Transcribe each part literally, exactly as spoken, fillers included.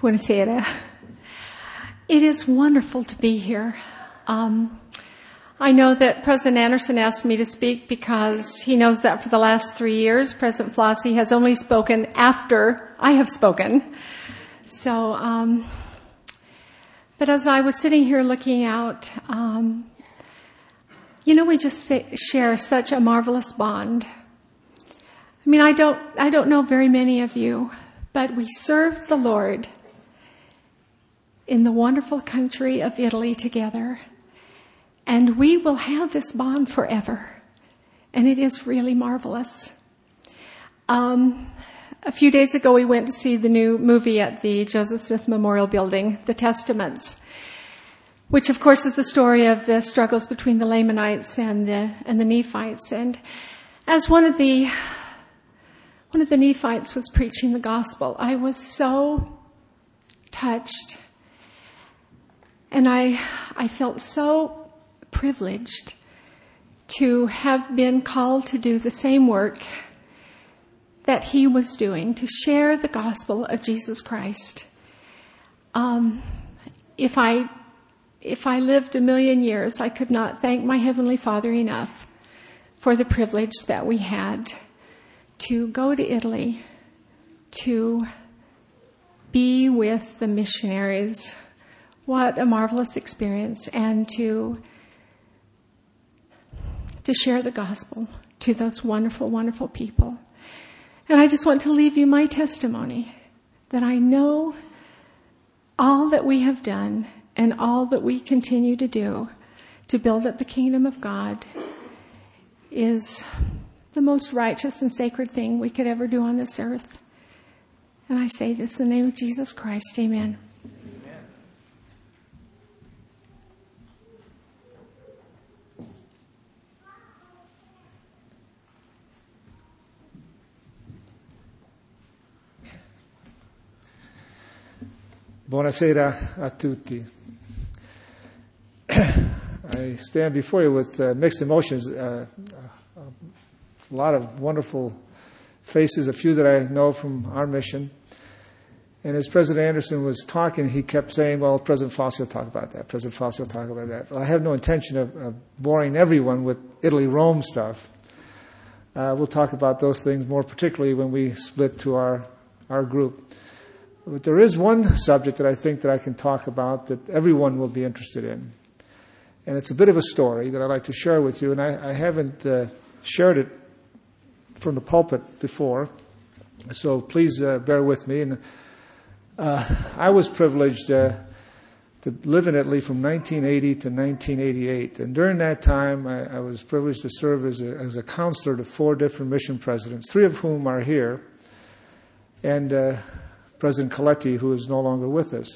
Buonasera. It is wonderful to be here. Um, I know that President Anderson asked me to speak because he knows that for the last three years, President Flossie has only spoken after I have spoken. So, um, but as I was sitting here looking out, um, you know, we just say, share such a marvelous bond. I mean, I don't, I don't know very many of you, but we serve the Lord in the wonderful country of Italy together. And we will have this bond forever. And it is really marvelous. Um, a few days ago, we went to see the new movie at the Joseph Smith Memorial Building, The Testaments, which, of course, is the story of the struggles between the Lamanites and the and the Nephites. And as one of the one of the Nephites was preaching the gospel, I was so touched. And I I felt so privileged to have been called to do the same work that he was doing, to share the gospel of Jesus Christ. Um, if I if I lived a million years, I could not thank my Heavenly Father enough for the privilege that we had to go to Italy, to be with the missionaries. What a marvelous experience, and to to share the gospel to those wonderful, wonderful people. And I just want to leave you my testimony that I know all that we have done and all that we continue to do to build up the kingdom of God is the most righteous and sacred thing we could ever do on this earth. And I say this in the name of Jesus Christ. Amen. Buonasera a tutti. I stand before you with uh, mixed emotions. Uh, a lot of wonderful faces, a few that I know from our mission. And as President Anderson was talking, he kept saying, well, President Flossie will talk about that. President Flossie will talk about that. Well, I have no intention of, of boring everyone with Italy-Rome stuff. Uh, we'll talk about those things more particularly when we split to our, our group. But there is one subject that I think that I can talk about that everyone will be interested in. And it's a bit of a story that I'd like to share with you. And I, I haven't uh, shared it from the pulpit before. So please uh, bear with me. And uh, I was privileged uh, to live in Italy from nineteen eighty to nineteen eighty-eight. And during that time, I, I was privileged to serve as a, as a counselor to four different mission presidents, three of whom are here. And uh, President Coletti, who is no longer with us.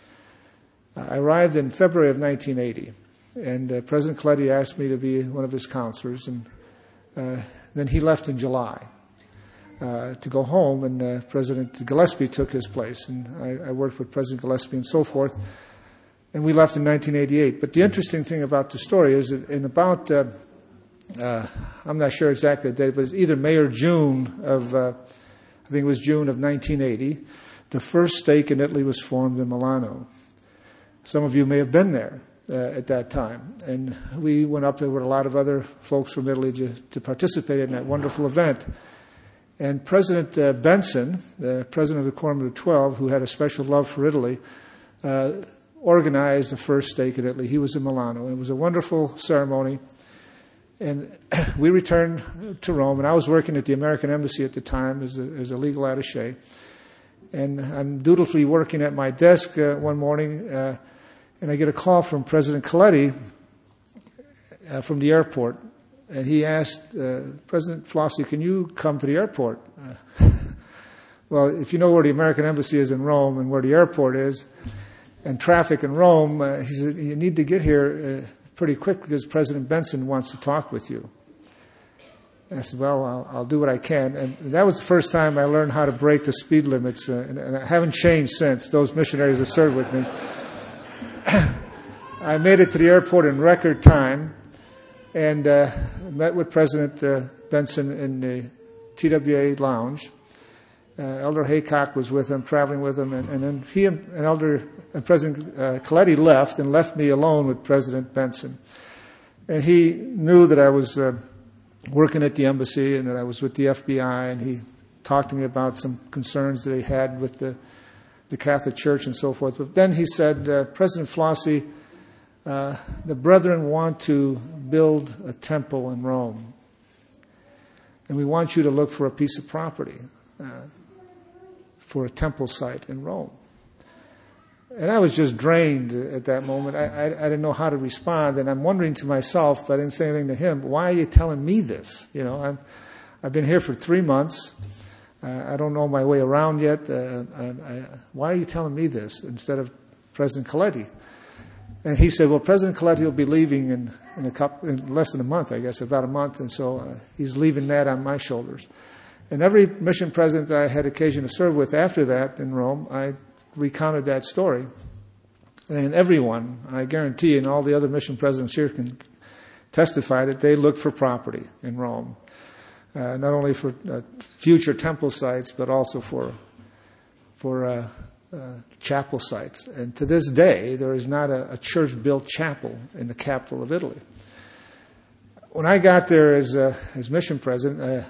I arrived in February of nineteen eighty, and uh, President Coletti asked me to be one of his counselors, and uh, then he left in July uh, to go home, and uh, President Gillespie took his place, and I, I worked with President Gillespie and so forth, and we left in nineteen eighty-eight. But the interesting thing about the story is that in about, uh, uh, I'm not sure exactly the date, but it's either May or June of, uh, I think it was June of nineteen eighty, the first stake in Italy was formed in Milano. Some of you may have been there uh, at that time. And we went up there with a lot of other folks from Italy to, to participate in that wonderful event. And President uh, Benson, the president of the Quorum of the Twelve, who had a special love for Italy, uh, organized the first stake in Italy. He was in Milano. It was a wonderful ceremony. And we returned to Rome, and I was working at the American Embassy at the time as a, as a legal attaché. And I'm dutifully working at my desk uh, one morning, uh, and I get a call from President Coletti uh, from the airport. And he asked, uh, President Flossie, can you come to the airport? Uh, well, if you know where the American Embassy is in Rome and where the airport is, and traffic in Rome, uh, he said, you need to get here uh, pretty quick because President Benson wants to talk with you. I said, well, I'll, I'll do what I can. And that was the first time I learned how to break the speed limits. Uh, and, and I haven't changed since. Those missionaries have served with me. I made it to the airport in record time and uh, met with President uh, Benson in the T W A lounge. Uh, Elder Haycock was with him, traveling with him, and, and then he and, and Elder and President uh, Coletti left and left me alone with President Benson. And he knew that I was uh, working at the embassy and that I was with the F B I, and he talked to me about some concerns that he had with the, the Catholic Church and so forth. But then he said, uh, President Flossie, uh, the brethren want to build a temple in Rome, and we want you to look for a piece of property uh, for a temple site in Rome. And I was just drained at that moment. I, I, I didn't know how to respond, and I'm wondering to myself, I didn't say anything to him, why are you telling me this? You know, I'm, I've been here for three months. Uh, I don't know my way around yet. Uh, I, I, why are you telling me this instead of President Coletti? And he said, well, President Coletti will be leaving in, in, a couple, in less than a month, I guess, about a month, and so uh, he's leaving that on my shoulders. And every mission president that I had occasion to serve with after that in Rome, I recounted that story. And everyone, I guarantee, and all the other mission presidents here can testify that they looked for property in Rome, uh, not only for uh, future temple sites, but also for for uh, uh, chapel sites. And to this day, there is not a, a church-built chapel in the capital of Italy. When I got there as uh, as mission president, uh,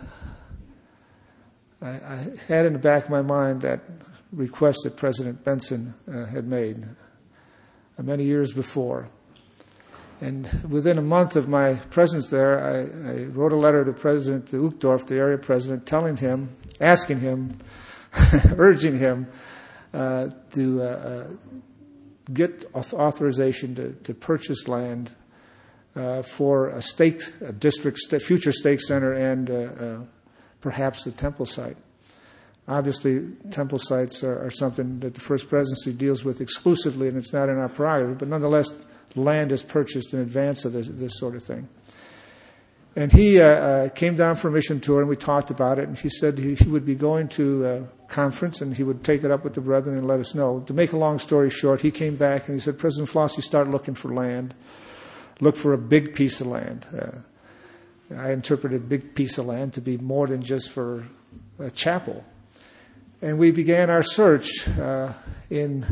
I, I had in the back of my mind that request that President Benson uh, had made uh, many years before. And within a month of my presence there, I, I wrote a letter to President Uchtdorf, the area president, telling him, asking him, urging him uh, to uh, uh, get authorization to, to purchase land uh, for a stake, a district, future stake center, and uh, uh, perhaps a temple site. Obviously, temple sites are, are something that the First Presidency deals with exclusively, and it's not in our prerogative, but nonetheless, land is purchased in advance of this, this sort of thing. And he uh, uh, came down for a mission tour, and we talked about it, and he said he, he would be going to a conference, and he would take it up with the brethren and let us know. To make a long story short, he came back, and he said, President Flossie, start looking for land. Look for a big piece of land. Uh, I interpreted a big piece of land to be more than just for a chapel. And we began our search uh, in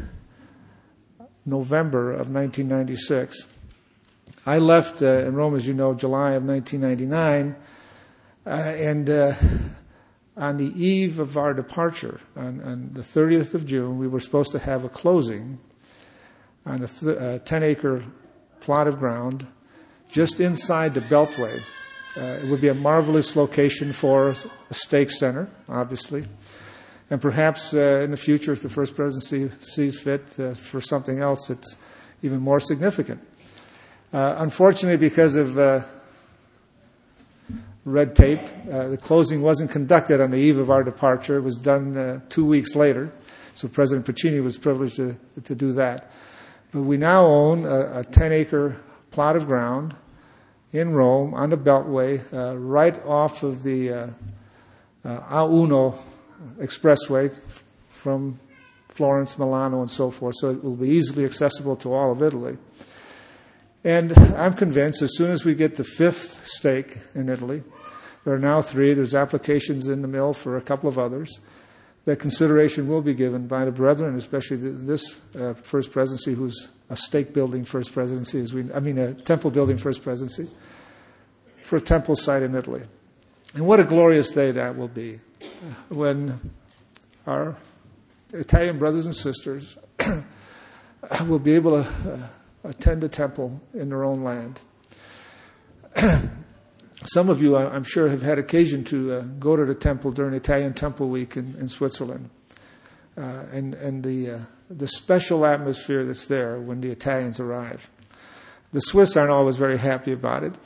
November of nineteen ninety-six. I left uh, in Rome, as you know, July of nineteen ninety-nine, uh, and uh, on the eve of our departure, on, on the thirtieth of June, we were supposed to have a closing on a th- uh, ten-acre plot of ground just inside the Beltway. Uh, it would be a marvelous location for a stake center, obviously. And perhaps uh, in the future, if the First Presidency sees fit, uh, for something else that's even more significant. Uh, unfortunately, because of uh, red tape, uh, the closing wasn't conducted on the eve of our departure. It was done uh, two weeks later, so President Puccini was privileged to, to do that. But we now own a, a ten-acre plot of ground in Rome on the Beltway, uh, right off of the uh, uh, A Uno expressway from Florence, Milano, and so forth, so it will be easily accessible to all of Italy. And I'm convinced as soon as we get the fifth stake in Italy, there are now three, there's applications in the mill for a couple of others, that consideration will be given by the brethren, especially this uh, First Presidency, who's a stake-building First Presidency, as we, I mean a temple-building First Presidency, for a temple site in Italy. And what a glorious day that will be, when our Italian brothers and sisters will be able to uh, attend a temple in their own land. Some of you, I'm sure, have had occasion to uh, go to the temple during Italian Temple Week in, in Switzerland, uh, and and the uh, the special atmosphere that's there when the Italians arrive. The Swiss aren't always very happy about it,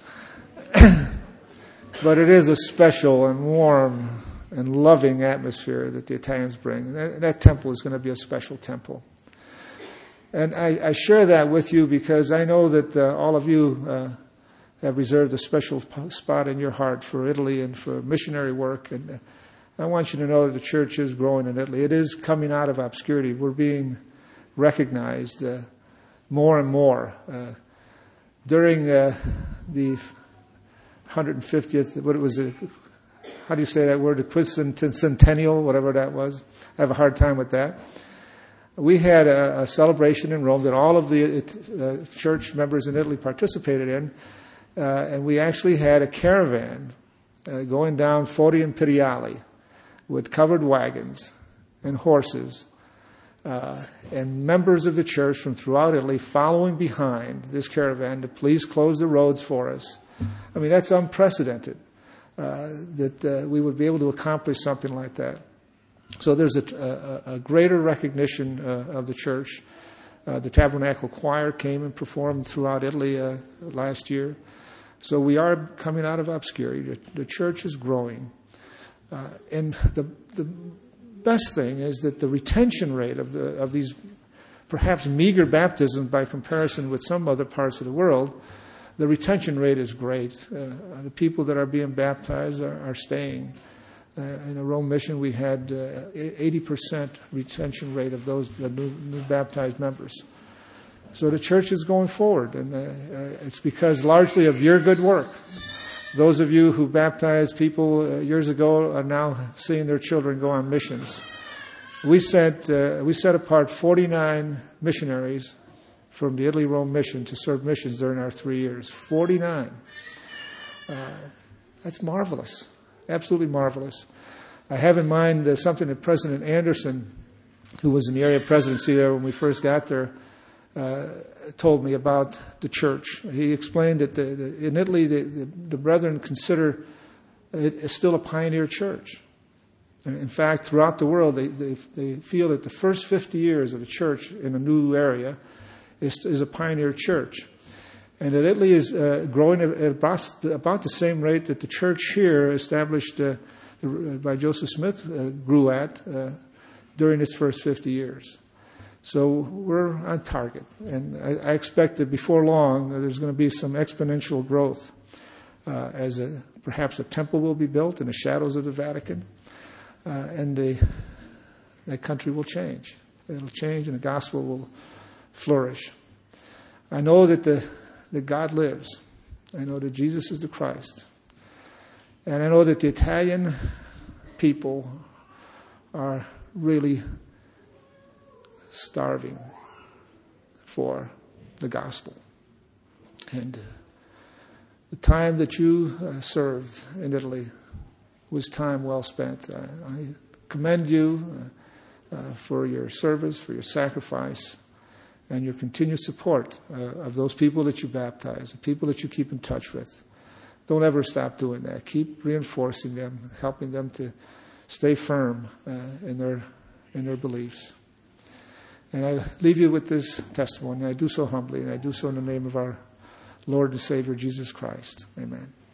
but it is a special and warm and loving atmosphere that the Italians bring. And that, that temple is going to be a special temple. And I, I share that with you because I know that uh, all of you uh, have reserved a special spot in your heart for Italy and for missionary work. And uh, I want you to know that the church is growing in Italy. It is coming out of obscurity. We're being recognized uh, more and more. Uh, during uh, the one hundred fiftieth, what it was, uh, how do you say that word, the quincentennial, whatever that was. I have a hard time with that. We had a, a celebration in Rome that all of the uh, church members in Italy participated in, uh, and we actually had a caravan uh, going down Fodi Imperiale with covered wagons and horses, uh, and members of the church from throughout Italy following behind this caravan to please close the roads for us. I mean, that's unprecedented, uh, that uh, we would be able to accomplish something like that. So there's a, a, a greater recognition uh, of the church. Uh, the Tabernacle Choir came and performed throughout Italy uh, last year. So we are coming out of obscurity. The, the church is growing. Uh, and the, the best thing is that the retention rate of, the, of these perhaps meager baptisms by comparison with some other parts of the world, the retention rate is great. Uh, the people that are being baptized are, are staying. Uh, in the Rome mission, we had uh, eighty percent retention rate of those uh, new, new baptized members. So the church is going forward, and uh, uh, it's because largely of your good work. Those of you who baptized people uh, years ago are now seeing their children go on missions. We sent uh, we set apart forty-nine missionaries from the Italy-Rome mission to serve missions during our three years. forty-nine. Uh, that's marvelous. Absolutely marvelous. I have in mind uh, something that President Anderson, who was in the area presidency there when we first got there, uh, told me about the church. He explained that the, the, in Italy, the, the, the brethren consider it still a pioneer church. In fact, throughout the world, they, they, they feel that the first fifty years of a church in a new area is, is a pioneer church. And that Italy is uh, growing at about, about the same rate that the church here established uh, by Joseph Smith uh, grew at uh, during its first fifty years. So we're on target. And I, I expect that before long uh, there's going to be some exponential growth uh, as a, perhaps a temple will be built in the shadows of the Vatican. Uh, and the, that country will change. It'll change and the gospel will flourish. I know that the that God lives. I know that Jesus is the Christ. And I know that the Italian people are really starving for the gospel. And the time that you uh, served in Italy was time well spent. I, I commend you uh, uh, for your service, for your sacrifice, and your continued support uh, of those people that you baptize, the people that you keep in touch with. Don't ever stop doing that. Keep reinforcing them, helping them to stay firm uh, in their in their beliefs. And I leave you with this testimony. I do so humbly, and I do so in the name of our Lord and Savior, Jesus Christ. Amen.